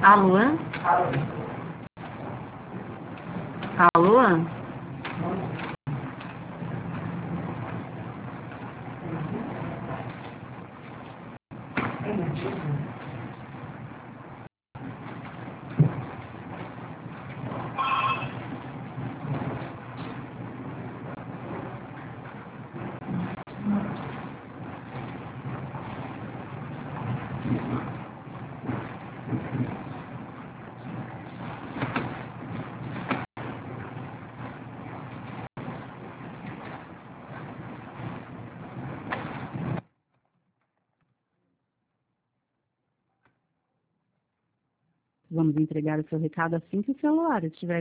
Alô? Alô? Vamos entregar o seu recado assim que o celular estiver